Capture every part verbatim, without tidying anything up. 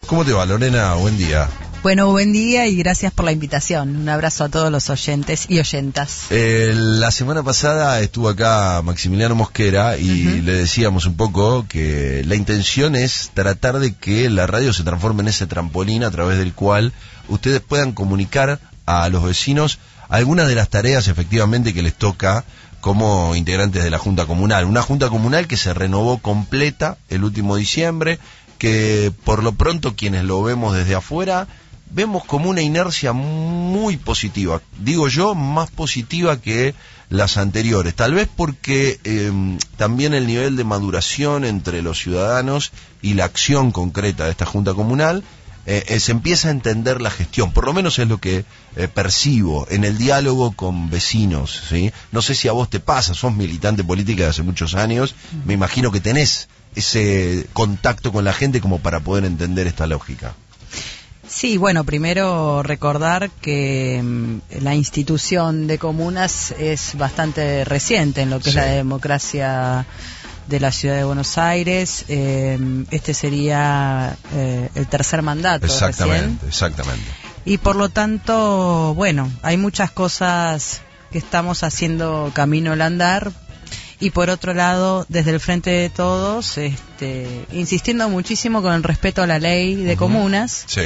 ¿Cómo te va, Lorena? Buen día. Bueno, buen día y gracias por la invitación. Un abrazo a todos los oyentes y oyentas. Eh, la semana pasada estuvo acá Maximiliano Mosquera y uh-huh. le decíamos un poco que la intención es tratar de que la radio se transforme en ese trampolín a través del cual ustedes puedan comunicar a los vecinos algunas de las tareas efectivamente que les toca como integrantes de la Junta Comunal. Una Junta Comunal que se renovó completa el último diciembre, que por lo pronto quienes lo vemos desde afuera vemos como una inercia muy positiva, digo yo, más positiva que las anteriores, tal vez porque eh, también el nivel de maduración entre los ciudadanos y la acción concreta de esta Junta Comunal eh, eh, se empieza a entender la gestión, por lo menos es lo que eh, percibo en el diálogo con vecinos, ¿sí? No sé si a vos te pasa, sos militante política de hace muchos años, me imagino que tenés ese contacto con la gente como para poder entender esta lógica. Sí, bueno, primero recordar que mmm, la institución de comunas es bastante reciente en lo que sí. es la democracia de la ciudad de Buenos Aires. Eh, este sería eh, el tercer mandato. Exactamente, recién. exactamente. Y por lo tanto, bueno, hay muchas cosas que estamos haciendo camino al andar. Y por otro lado, desde el Frente de Todos, este, insistiendo muchísimo con el respeto a la ley de uh-huh. comunas, sí.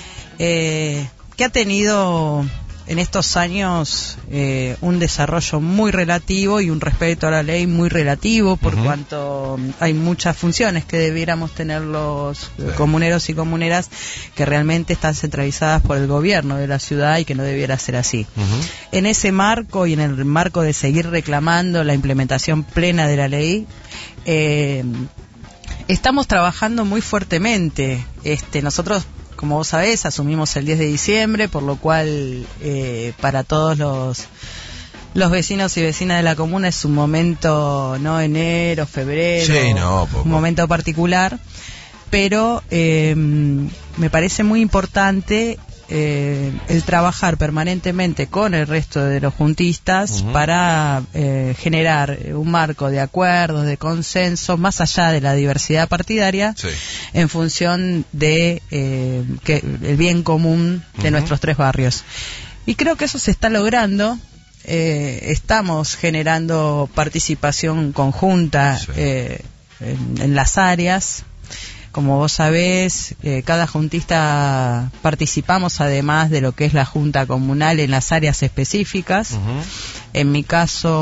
eh, que ha tenido en estos años eh, un desarrollo muy relativo y un respeto a la ley muy relativo, por uh-huh. cuanto hay muchas funciones que debiéramos tener los sí. comuneros y comuneras que realmente están centralizadas por el gobierno de la ciudad y que no debiera ser así. Uh-huh. En ese marco y en el marco de seguir reclamando la implementación plena de la ley, eh, estamos trabajando muy fuertemente. Este, nosotros, como vos sabés, asumimos el diez de diciembre, por lo cual eh, para todos los los vecinos y vecinas de la comuna es un momento, no enero, febrero, sí, no, poco. un momento particular, pero eh, me parece muy importante eh, el trabajar permanentemente con el resto de los juntistas uh-huh. para eh, generar un marco de acuerdos, de consenso, más allá de la diversidad partidaria, sí. en función de eh, que el bien común de uh-huh. nuestros tres barrios. Y creo que eso se está logrando. Eh, estamos generando participación conjunta sí. eh, en, en las áreas. Como vos sabés, eh, cada juntista participamos además de lo que es la Junta Comunal en las áreas específicas. Uh-huh. En mi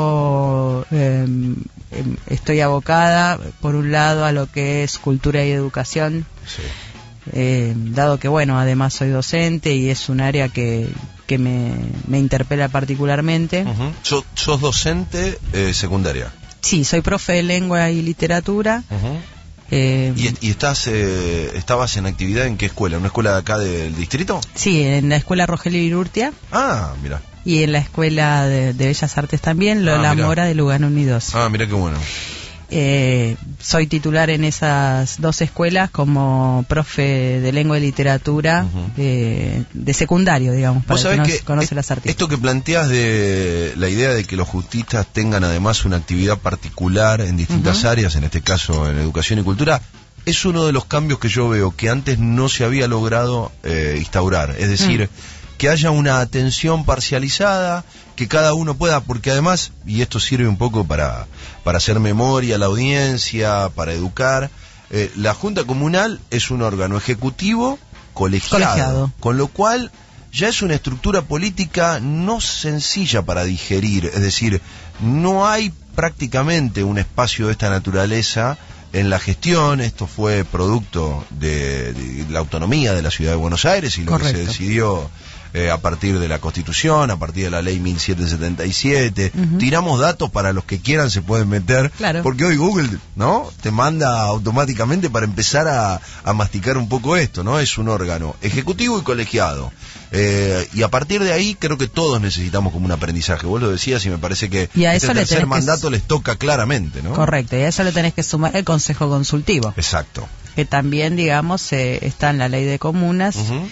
caso, eh, estoy abocada, por un lado, a lo que es cultura y educación, sí. eh, dado que, bueno, además soy docente y es un área que, que me, me interpela particularmente. Uh-huh. ¿Sos, sos docente eh, secundaria? Sí, soy profe de lengua y literatura. Uh-huh. Eh, ¿Y, y estás eh, estabas en actividad en qué escuela? ¿Una escuela de acá del distrito? Sí, en la escuela Rogelio Virurtia. Ah, mira. Y en la escuela de, de Bellas Artes también, Lola ah, Mora de Lugano Unidos. Ah, mira qué bueno. Eh, soy titular en esas dos escuelas como profe de lengua y literatura uh-huh. de, de secundario, digamos, para ¿Vos que, que conoce las artistas. Esto que planteas de la idea de que los justistas tengan además una actividad particular en distintas uh-huh. áreas, en este caso en educación y cultura, es uno de los cambios que yo veo que antes no se había logrado eh, instaurar, es decir, uh-huh. que haya una atención parcializada, que cada uno pueda, porque además, y esto sirve un poco para, para hacer memoria a la audiencia, para educar, eh, la Junta Comunal es un órgano ejecutivo colegiado, colegiado, con lo cual ya es una estructura política no sencilla para digerir, es decir, no hay prácticamente un espacio de esta naturaleza en la gestión. Esto fue producto de, de la autonomía de la ciudad de Buenos Aires y lo Correcto. que se decidió Eh, a partir de la Constitución, a partir de la Ley mil setecientos setenta y siete. Uh-huh. Tiramos datos para los que quieran, se pueden meter, claro. porque hoy Google, ¿no?, te manda automáticamente para empezar a, a masticar un poco esto, ¿no? Es un órgano ejecutivo y colegiado. Eh, y a partir de ahí creo que todos necesitamos como un aprendizaje. Vos lo decías y me parece que y a este eso tercer mandato que... les toca claramente, ¿no? Correcto, y a eso le tenés que sumar el Consejo Consultivo. Exacto. Que también, digamos, eh, está en la Ley de Comunas. Uh-huh.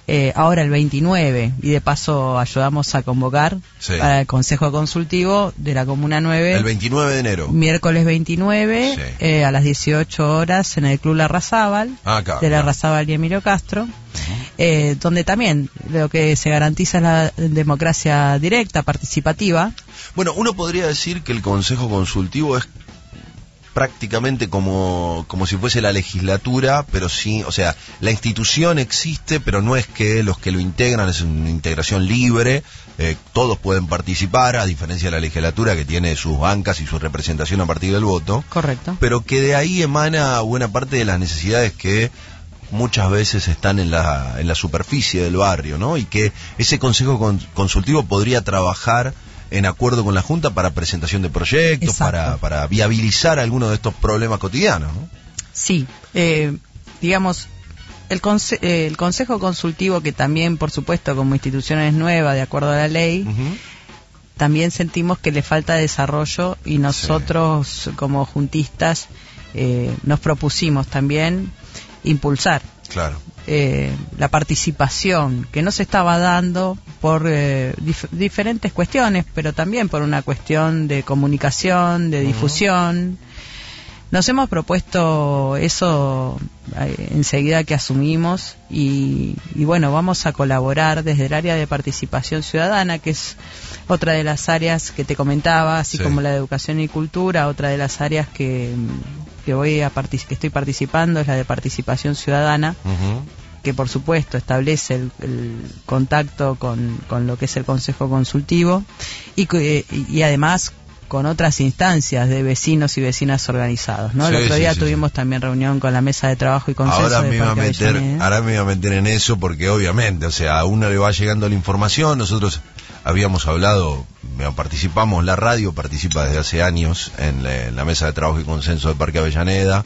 eh, ahora el veintinueve, y de paso ayudamos a convocar sí. al Consejo Consultivo de la Comuna nueve. El veintinueve de enero. Miércoles veintinueve, sí. eh, a las dieciocho horas en el Club Larrazábal, ah, acá, de Larrazábal y Emilio Castro, uh-huh. eh, donde también lo que se garantiza es la democracia directa, participativa. Bueno, uno podría decir que el Consejo Consultivo es prácticamente como, como si fuese la legislatura, pero sí, o sea, la institución existe, pero no es que los que lo integran es una integración libre, eh, todos pueden participar, a diferencia de la legislatura que tiene sus bancas y su representación a partir del voto. Correcto. Pero que de ahí emana buena parte de las necesidades que muchas veces están en la, en la superficie del barrio, ¿no? Y que ese Consejo con, Consultivo podría trabajar en acuerdo con la Junta para presentación de proyectos, para, para viabilizar algunos de estos problemas cotidianos, ¿no? Sí, eh, digamos, el, conse eh, el Consejo Consultivo, que también, por supuesto, como institución es nueva, de acuerdo a la ley, uh-huh. también sentimos que le falta desarrollo, y nosotros, sí. como juntistas, eh, nos propusimos también impulsar. Claro. Eh, la participación que no se estaba dando por eh, dif diferentes cuestiones, pero también por una cuestión de comunicación, de difusión. Uh-huh. Nos hemos propuesto eso eh, enseguida que asumimos y, y bueno, vamos a colaborar desde el área de participación ciudadana, que es otra de las áreas que te comentaba, así sí. como la de educación y cultura. Otra de las áreas que, que voy a que estoy participando es la de participación ciudadana, uh-huh. que por supuesto establece el, el contacto con, con lo que es el Consejo Consultivo y, y además con otras instancias de vecinos y vecinas organizados, ¿no? Sí, el otro día sí, tuvimos sí. también reunión con la mesa de trabajo y consenso. Ahora de me iba a meter, ahora me iba a meter en eso porque obviamente, o sea, a uno le va llegando la información. Nosotros habíamos hablado, participamos, la radio participa desde hace años en la, en la mesa de trabajo y consenso del Parque Avellaneda,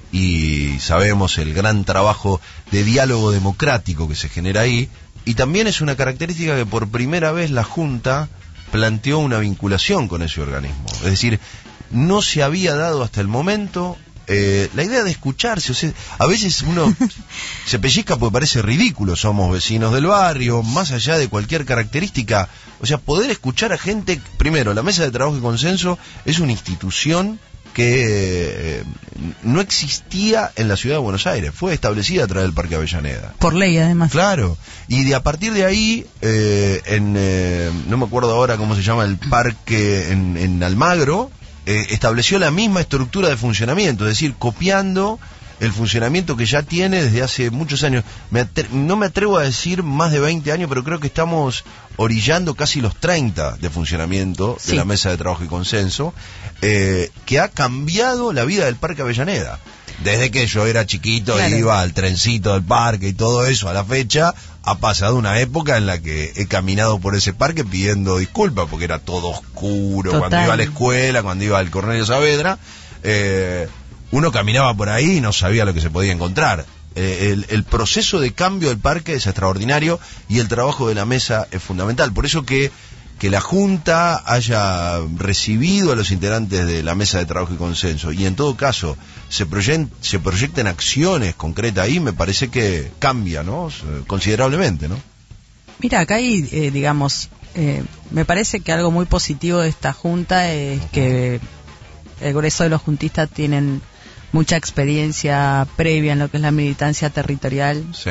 y sabemos el gran trabajo de diálogo democrático que se genera ahí, y también es una característica que por primera vez la Junta planteó una vinculación con ese organismo. Es decir, no se había dado hasta el momento eh, la idea de escucharse. O sea, a veces uno se pellizca porque parece ridículo, somos vecinos del barrio, más allá de cualquier característica. O sea, poder escuchar a gente. Primero, la mesa de trabajo y consenso es una institución que eh, no existía en la ciudad de Buenos Aires, fue establecida a través del Parque Avellaneda. Por ley, además. Claro, y de a partir de ahí, eh, en eh, no me acuerdo ahora cómo se llama el parque en, en Almagro, eh, estableció la misma estructura de funcionamiento, es decir, copiando el funcionamiento que ya tiene desde hace muchos años. Me no me atrevo a decir más de veinte años, pero creo que estamos orillando casi los treinta de funcionamiento sí. de la mesa de trabajo y consenso, eh, que ha cambiado la vida del Parque Avellaneda. Desde que yo era chiquito, claro. iba al trencito del parque y todo eso, a la fecha, ha pasado una época en la que he caminado por ese parque pidiendo disculpas, porque era todo oscuro. Total. Cuando iba a la escuela, cuando iba al Cornelio Saavedra, eh, uno caminaba por ahí y no sabía lo que se podía encontrar. Eh, el, el proceso de cambio del parque es extraordinario y el trabajo de la mesa es fundamental. Por eso que, que la Junta haya recibido a los integrantes de la mesa de trabajo y consenso y en todo caso se, proyect, se proyecten acciones concretas ahí, me parece que cambia, ¿no? Considerablemente, ¿no? Mira, acá hay, eh, digamos, eh, me parece que algo muy positivo de esta Junta es que el grueso de los juntistas tienen mucha experiencia previa en lo que es la militancia territorial. Sí.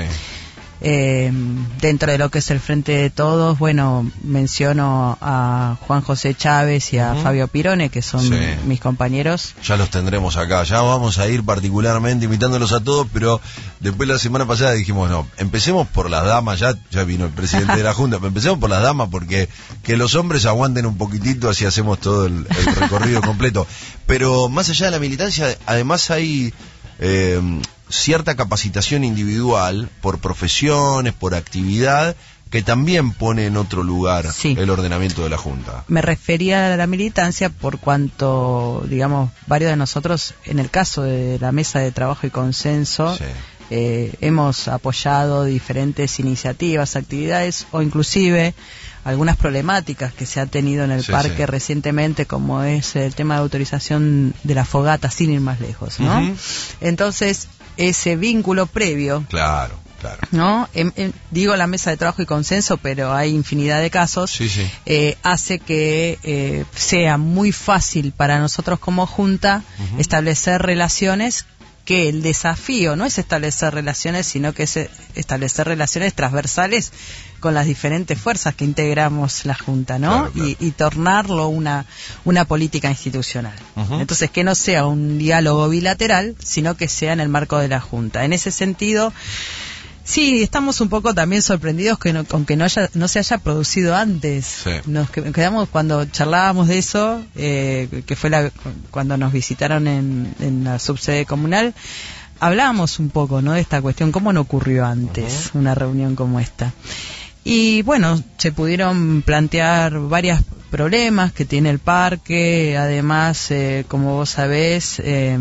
Eh, dentro de lo que es el Frente de Todos, bueno, menciono a Juan José Chávez y a uh-huh. Fabio Pirone, que son sí. mis compañeros. Ya los tendremos acá, ya vamos a ir particularmente invitándolos a todos, pero después la semana pasada dijimos, no, empecemos por las damas, ya, ya vino el presidente de la Junta, pero empecemos por las damas porque que los hombres aguanten un poquitito, así hacemos todo el, el recorrido completo. Pero más allá de la militancia, además hay eh, cierta capacitación individual por profesiones, por actividad, que también pone en otro lugar sí. el ordenamiento de la Junta. Me refería a la militancia por cuanto, digamos, varios de nosotros, en el caso de la mesa de trabajo y consenso, sí. eh, hemos apoyado diferentes iniciativas, actividades o inclusive algunas problemáticas que se ha tenido en el sí, parque sí. recientemente, como es el tema de autorización de la fogata, sin ir más lejos, ¿no? Uh-huh. Entonces, ese vínculo previo claro, Claro. ¿No? En, en, digo la mesa de trabajo y consenso, pero hay infinidad de casos. Sí, sí. Eh, hace que eh, sea muy fácil para nosotros como Junta uh-huh. establecer relaciones, que el desafío no es establecer relaciones, sino que es establecer relaciones transversales con las diferentes fuerzas que integramos la Junta, ¿no? Claro, claro. Y, y tornarlo una, una política institucional. Uh-huh. Entonces, que no sea un diálogo bilateral, sino que sea en el marco de la Junta. En ese sentido, sí, estamos un poco también sorprendidos que no, con que no, haya, no se haya producido antes. Sí. Nos quedamos cuando charlábamos de eso, eh, que fue la, cuando nos visitaron en, en la subsede comunal, hablábamos un poco, ¿no?, de esta cuestión, cómo no ocurrió antes uh-huh. una reunión como esta. Y bueno, se pudieron plantear varios problemas que tiene el parque, además, eh, como vos sabés, eh,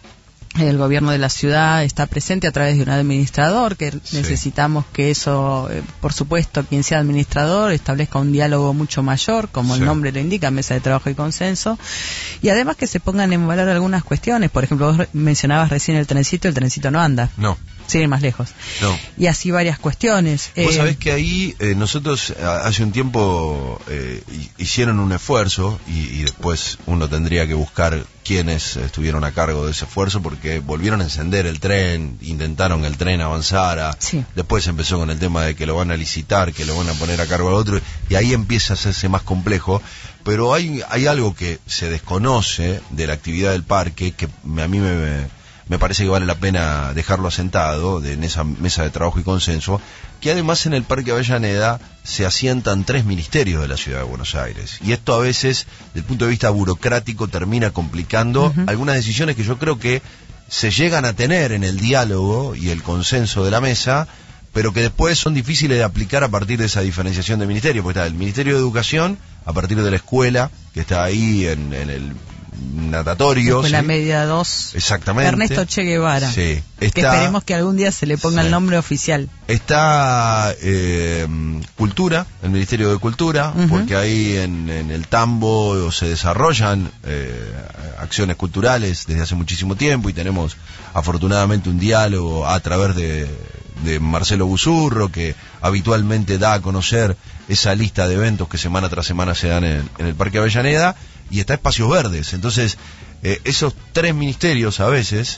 el gobierno de la ciudad está presente a través de un administrador, que sí. necesitamos que eso, eh, por supuesto, quien sea administrador establezca un diálogo mucho mayor, como sí. el nombre lo indica, mesa de trabajo y consenso, y además que se pongan en valor algunas cuestiones. Por ejemplo, vos mencionabas recién el trencito, el trencito no anda. No. Sigue más lejos. No. Y así varias cuestiones. Vos eh, sabés que ahí eh, nosotros hace un tiempo eh, hicieron un esfuerzo y, y después uno tendría que buscar quiénes estuvieron a cargo de ese esfuerzo, porque volvieron a encender el tren, intentaron que el tren avanzara, sí. después empezó con el tema de que lo van a licitar, que lo van a poner a cargo al otro, y ahí empieza a hacerse más complejo. Pero hay, hay algo que se desconoce de la actividad del parque que a mí me... me me parece que vale la pena dejarlo asentado de, en esa mesa de trabajo y consenso, que además en el Parque Avellaneda se asientan tres ministerios de la Ciudad de Buenos Aires, y esto a veces, desde el punto de vista burocrático, termina complicando uh-huh. algunas decisiones que yo creo que se llegan a tener en el diálogo y el consenso de la mesa, pero que después son difíciles de aplicar a partir de esa diferenciación de ministerios, porque está el Ministerio de Educación, a partir de la escuela, que está ahí en, en el natatorio, la ¿sí? media dos. Exactamente. Ernesto Che Guevara. Sí. Está, que esperemos que algún día se le ponga sí. el nombre oficial. Está eh, Cultura, el Ministerio de Cultura, uh-huh. porque ahí en, en el Tambo se desarrollan eh, acciones culturales desde hace muchísimo tiempo, y tenemos afortunadamente un diálogo a través de, de Marcelo Busurro, que habitualmente da a conocer esa lista de eventos que semana tras semana se dan en, en el Parque Avellaneda. Y está Espacios Verdes. Entonces, eh, esos tres ministerios a veces,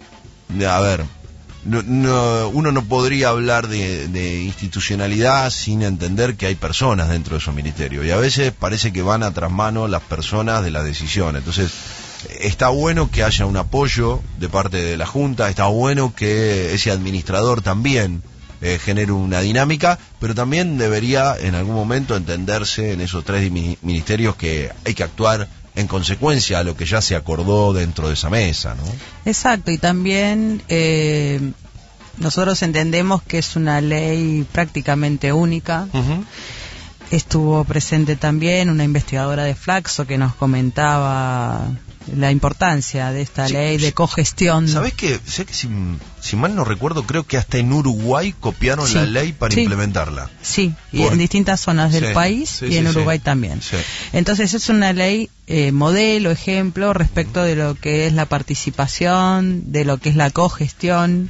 a ver, no, no, uno no podría hablar de, de institucionalidad sin entender que hay personas dentro de esos ministerios. Y a veces parece que van a trasmano las personas de la decisión. Entonces, está bueno que haya un apoyo de parte de la Junta, está bueno que ese administrador también Eh, genere una dinámica, pero también debería en algún momento entenderse en esos tres ministerios que hay que actuar en consecuencia a lo que ya se acordó dentro de esa mesa, ¿no? Exacto, y también eh, nosotros entendemos que es una ley prácticamente única. Uh-huh. Estuvo presente también una investigadora de Flaxo que nos comentaba la importancia de esta sí, ley de cogestión. ¿Sabés qué? Sé que si, si mal no recuerdo, creo que hasta en Uruguay copiaron sí, la ley para sí, implementarla. Sí, y Por... en distintas zonas del sí, país sí, y sí, en Uruguay sí. también. Sí. Entonces es una ley eh, modelo, ejemplo, respecto de lo que es la participación, de lo que es la cogestión.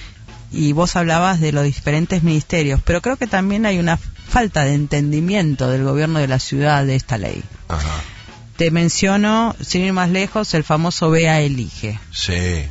Y vos hablabas de los diferentes ministerios, pero creo que también hay una falta de entendimiento del gobierno de la ciudad de esta ley. Ajá. Te menciono, sin ir más lejos, el famoso B A Elige. Sí.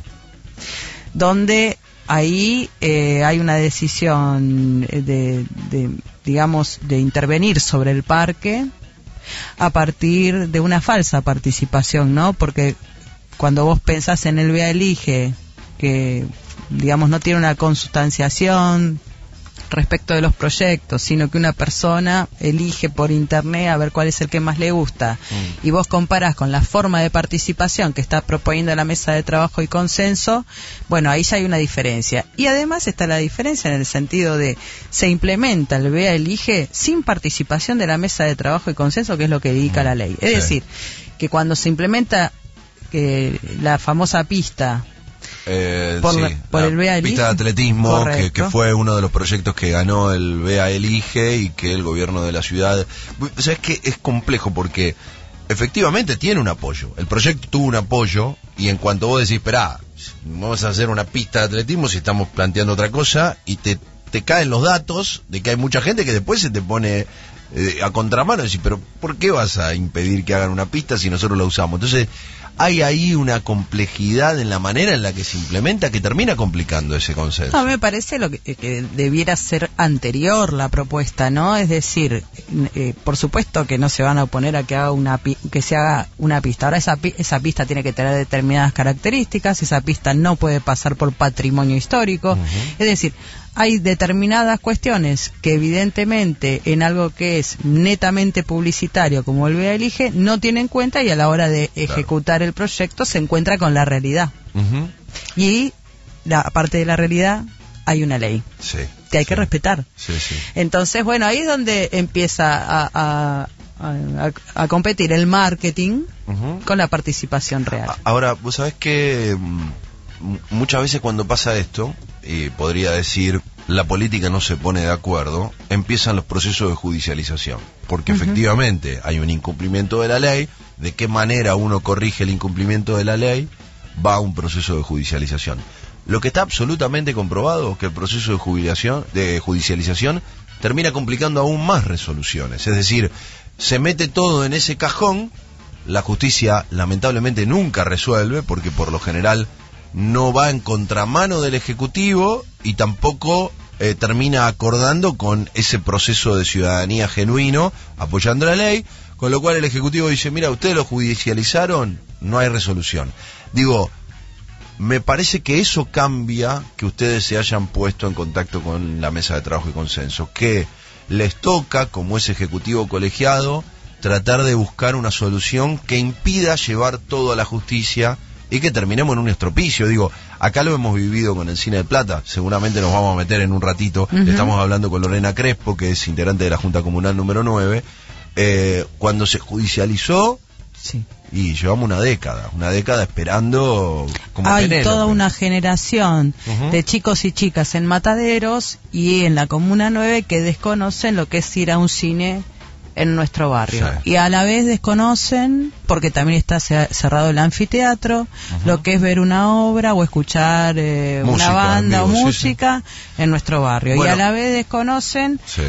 Donde ahí eh, hay una decisión de, de, digamos, de intervenir sobre el parque a partir de una falsa participación, ¿no? Porque cuando vos pensás en el B A Elige, que, digamos, no tiene una consustanciación respecto de los proyectos, sino que una persona elige por internet a ver cuál es el que más le gusta, mm. y vos comparás con la forma de participación que está proponiendo la mesa de trabajo y consenso, bueno, ahí ya hay una diferencia. Y además está la diferencia en el sentido de se implementa el B A Elige sin participación de la mesa de trabajo y consenso, que es lo que dedica mm. la ley. Es sí. decir, que cuando se implementa que la famosa pista Eh, por, sí, la, por el B A Elige, pista de atletismo, que, que fue uno de los proyectos que ganó el B A Elige y que el gobierno de la ciudad... O sea, es que es complejo porque efectivamente tiene un apoyo. El proyecto tuvo un apoyo, y en cuanto vos decís, esperá, vamos a hacer una pista de atletismo si estamos planteando otra cosa, y te te caen los datos de que hay mucha gente que después se te pone eh, a contramano y decís, pero ¿por qué vas a impedir que hagan una pista si nosotros la usamos? Entonces hay ahí una complejidad en la manera en la que se implementa que termina complicando ese consenso. No, me parece lo que, que debiera ser anterior la propuesta, ¿no? Es decir, eh, por supuesto que no se van a oponer a que haga una pi- que se haga una pista. Ahora esa pi- esa pista tiene que tener determinadas características, esa pista no puede pasar por patrimonio histórico. Uh-huh. Es decir, hay determinadas cuestiones que evidentemente en algo que es netamente publicitario como el B A Elige no tiene en cuenta, y a la hora de ejecutar claro. el proyecto se encuentra con la realidad. Uh-huh. Y la, aparte de la realidad hay una ley sí, que hay sí. que respetar. Sí, sí. Entonces, bueno, ahí es donde empieza a, a, a, a competir el marketing uh-huh. con la participación real. Ahora, vos sabés que muchas veces cuando pasa esto, y podría decir, la política no se pone de acuerdo, empiezan los procesos de judicialización, porque uh-huh. efectivamente hay un incumplimiento de la ley. De qué manera uno corrige el incumplimiento de la ley, va a un proceso de judicialización. Lo que está absolutamente comprobado es que el proceso de jubilación, de judicialización termina complicando aún más resoluciones, es decir, se mete todo en ese cajón, la justicia lamentablemente nunca resuelve, porque por lo general no va en contramano del Ejecutivo y tampoco eh, termina acordando con ese proceso de ciudadanía genuino, apoyando la ley, con lo cual el Ejecutivo dice, mira, ustedes lo judicializaron, no hay resolución. Digo, me parece que eso cambia que ustedes se hayan puesto en contacto con la mesa de trabajo y consenso, que les toca, como ese Ejecutivo colegiado, tratar de buscar una solución que impida llevar todo a la justicia y que terminemos en un estropicio. Digo, acá lo hemos vivido con el Cine de Plata, seguramente nos vamos a meter en un ratito. Uh-huh. Estamos hablando con Lorena Crespo, que es integrante de la Junta Comunal número nueve, eh, cuando se judicializó, sí. y llevamos una década, una década esperando como hay Penélope. Toda una generación uh-huh. de chicos y chicas en Mataderos y en la Comuna nueve que desconocen lo que es ir a un cine en nuestro barrio, sí. y a la vez desconocen, porque también está cerrado el anfiteatro, uh-huh. lo que es ver una obra o escuchar eh, música, una banda vivo, o música sí, sí. en nuestro barrio, bueno. y a la vez desconocen sí.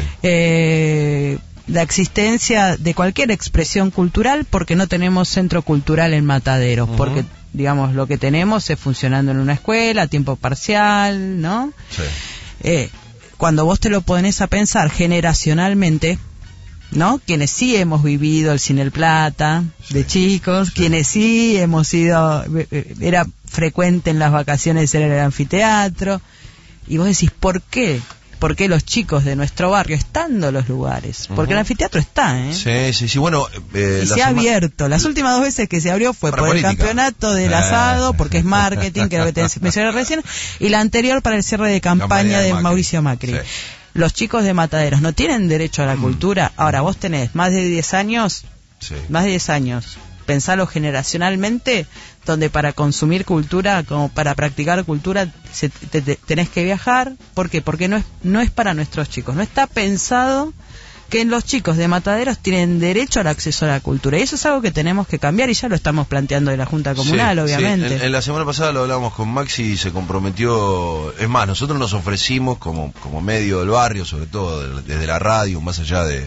eh, la existencia de cualquier expresión cultural, porque no tenemos centro cultural en Mataderos, uh-huh. porque digamos lo que tenemos es funcionando en una escuela a tiempo parcial, ¿no? Sí. Eh, cuando vos te lo pones a pensar generacionalmente, ¿no? Quienes sí hemos vivido el Cine El Plata de sí, chicos, sí. quienes sí hemos ido, era frecuente en las vacaciones en el anfiteatro, y vos decís, ¿por qué? ¿Por qué los chicos de nuestro barrio, estando en los lugares? Porque uh-huh. el anfiteatro está, ¿eh? Sí, sí, sí, bueno... Eh, y se ha sema... abierto. Las últimas dos veces que se abrió fue para por política. El campeonato del asado, porque es marketing, que lo que te mencioné recién, y la anterior para el cierre de campaña, campaña de, de Macri. Mauricio Macri. Sí. Los chicos de Mataderos no tienen derecho a la mm. cultura. Ahora, vos tenés más de diez años, sí. más de diez años, pensalo generacionalmente, donde para consumir cultura, como para practicar cultura, se, te, te, tenés que viajar. ¿Por qué? Porque no es, no es para nuestros chicos. No está pensado que los chicos de Mataderos tienen derecho al acceso a la cultura. Y eso es algo que tenemos que cambiar, y ya lo estamos planteando en la Junta Comunal, sí, obviamente. Sí. En, en la semana pasada lo hablamos con Maxi y se comprometió. Es más, nosotros nos ofrecimos como, como medio del barrio, sobre todo desde la radio, más allá de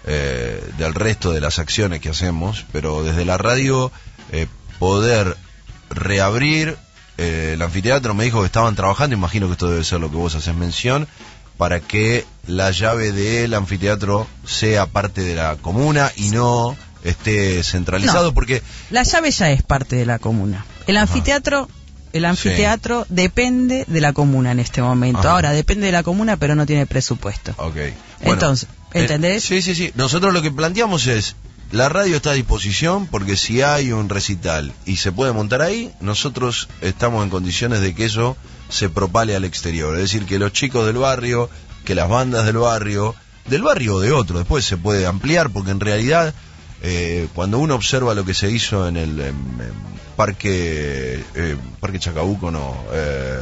eh, del resto de las acciones que hacemos, pero desde la radio eh, poder reabrir eh, el anfiteatro. Me dijo que estaban trabajando, imagino que esto debe ser lo que vos haces mención, para que la llave del anfiteatro sea parte de la comuna y no esté centralizado, no, porque la llave ya es parte de la comuna. El anfiteatro, el anfiteatro sí. depende de la comuna en este momento. Ajá. Ahora depende de la comuna, pero no tiene presupuesto. Okay. Bueno, entonces, ¿entendés? Eh, sí, sí, sí. Nosotros lo que planteamos es, la radio está a disposición, porque si hay un recital y se puede montar ahí, nosotros estamos en condiciones de que eso se propale al exterior, es decir, que los chicos del barrio, que las bandas del barrio, del barrio o de otro, después se puede ampliar, porque en realidad eh, cuando uno observa lo que se hizo en el en, en parque eh, parque Chacabuco, no eh,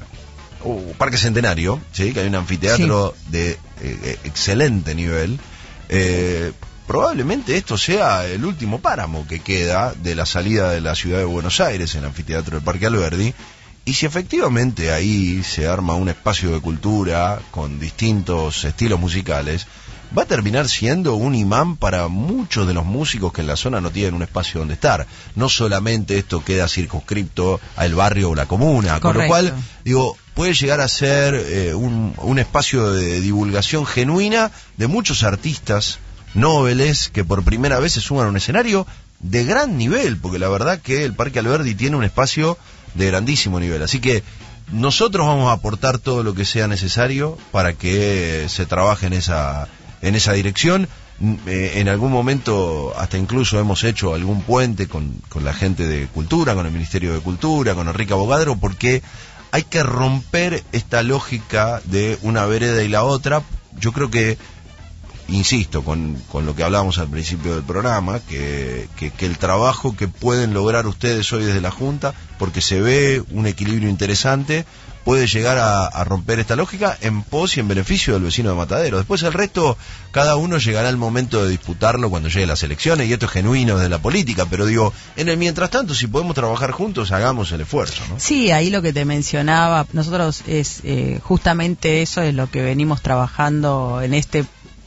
uh, Parque Centenario, sí, que hay un anfiteatro sí. de eh, excelente nivel, eh, probablemente esto sea el último páramo que queda de la salida de la ciudad de Buenos Aires, en el anfiteatro del Parque Alberdi. Y si efectivamente ahí se arma un espacio de cultura con distintos estilos musicales, va a terminar siendo un imán para muchos de los músicos que en la zona no tienen un espacio donde estar. No solamente esto queda circunscripto al barrio o la comuna, Correcto. con lo cual, digo, puede llegar a ser eh, un, un espacio de divulgación genuina de muchos artistas nobles que por primera vez se suman a un escenario de gran nivel, porque la verdad que el Parque Alberdi tiene un espacio de grandísimo nivel. Así que nosotros vamos a aportar todo lo que sea necesario para que se trabaje en esa en esa dirección. Eh, en algún momento hasta incluso hemos hecho algún puente con, con la gente de Cultura, con el Ministerio de Cultura, con Enrique Abogadro, porque hay que romper esta lógica de una vereda y la otra. Yo creo que, insisto, con, con lo que hablábamos al principio del programa, que, que, que el trabajo que pueden lograr ustedes hoy desde la Junta, porque se ve un equilibrio interesante, puede llegar a, a romper esta lógica en pos y en beneficio del vecino de Matadero. Después el resto, cada uno llegará el momento de disputarlo cuando lleguen las elecciones, y esto es genuino desde la política, pero digo, en el mientras tanto, si podemos trabajar juntos, hagamos el esfuerzo, ¿no? Sí, ahí lo que te mencionaba, nosotros es eh, justamente eso es lo que venimos trabajando en este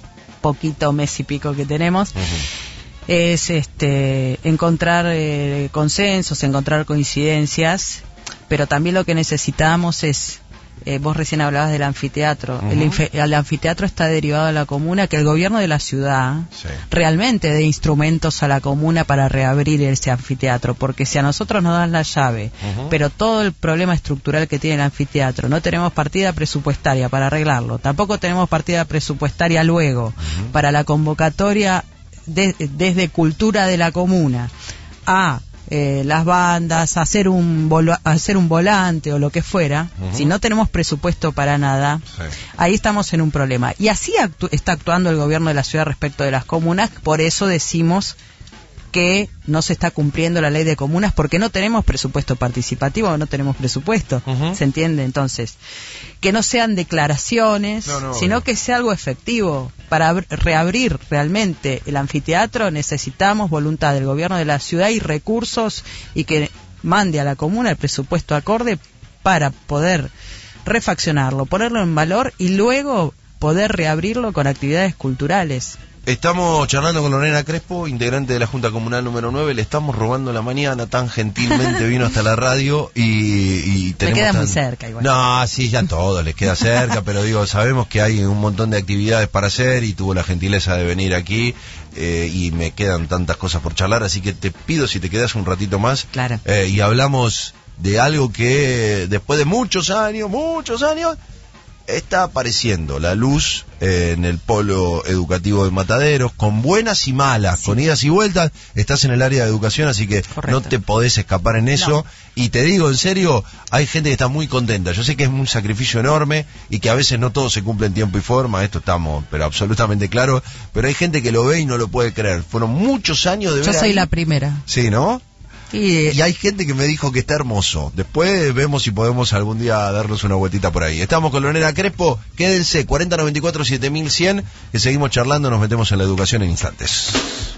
poquito mes y pico que tenemos. Uh-huh. Es este encontrar eh, consensos, encontrar coincidencias, pero también lo que necesitamos es, eh, vos recién hablabas del anfiteatro. Uh-huh. el, infe, el anfiteatro está derivado de la comuna, que el gobierno de la ciudad sí. realmente dé instrumentos a la comuna para reabrir ese anfiteatro, porque si a nosotros nos dan la llave, uh-huh. pero todo el problema estructural que tiene el anfiteatro, no tenemos partida presupuestaria para arreglarlo, tampoco tenemos partida presupuestaria luego uh-huh. para la convocatoria de, desde Cultura de la comuna a Eh, las bandas, hacer un vol- hacer un volante o lo que fuera, uh-huh. si no tenemos presupuesto para nada, sí. ahí estamos en un problema. Y así actu- está actuando el gobierno de la ciudad respecto de las comunas, por eso decimos que no se está cumpliendo la ley de comunas, porque no tenemos presupuesto participativo, no tenemos presupuesto, uh-huh. ¿se entiende? Entonces, que no sean declaraciones, no, no, sino no. que sea algo efectivo. Para ab- reabrir realmente el anfiteatro necesitamos voluntad del gobierno de la ciudad y recursos, y que mande a la comuna el presupuesto acorde para poder refaccionarlo, ponerlo en valor y luego poder reabrirlo con actividades culturales. Estamos charlando con Lorena Crespo, integrante de la Junta Comunal número nueve. Le estamos robando la mañana, tan gentilmente vino hasta la radio y, y tenemos... Me queda tan... muy cerca igual. No, sí, ya todo les queda cerca, pero digo, sabemos que hay un montón de actividades para hacer y tuvo la gentileza de venir aquí eh, y me quedan tantas cosas por charlar, así que te pido si te quedas un ratito más. Claro. Eh, y hablamos de algo que después de muchos años, muchos años... está apareciendo la luz eh, en el polo educativo de Mataderos, con buenas y malas, sí. con idas y vueltas. Estás en el área de educación, así que Correcto. no te podés escapar en eso. No. Y te digo, en serio, hay gente que está muy contenta. Yo sé que es un sacrificio enorme y que a veces no todo se cumple en tiempo y forma, esto estamos pero absolutamente claro, pero hay gente que lo ve y no lo puede creer. Fueron muchos años de Yo ver soy ahí. la primera. Sí, ¿no? Y, y hay gente que me dijo que está hermoso. Después vemos si podemos algún día darnos una vueltita por ahí. Estamos con Lorena Crespo. Quédense, cuarenta noventa y cuatro siete mil cien, que seguimos charlando. Nos metemos en la educación en instantes.